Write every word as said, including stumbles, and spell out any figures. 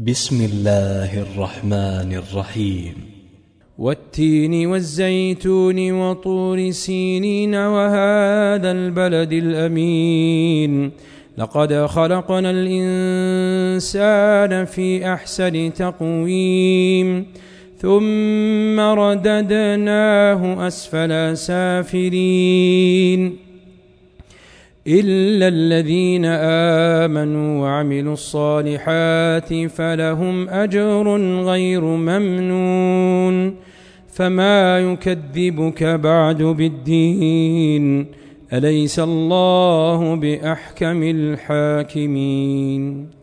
بسم الله الرحمن الرحيم. والتين والزيتون وطور سينين وهذا البلد الأمين لقد خلقنا الإنسان في أحسن تقويم ثم رددناه أسفل سافلين إلا الذين آمنوا وعملوا الصالحات فلهم أجر غير ممنون فما يكذبك بعد بالدين أليس الله بأحكم الحاكمين.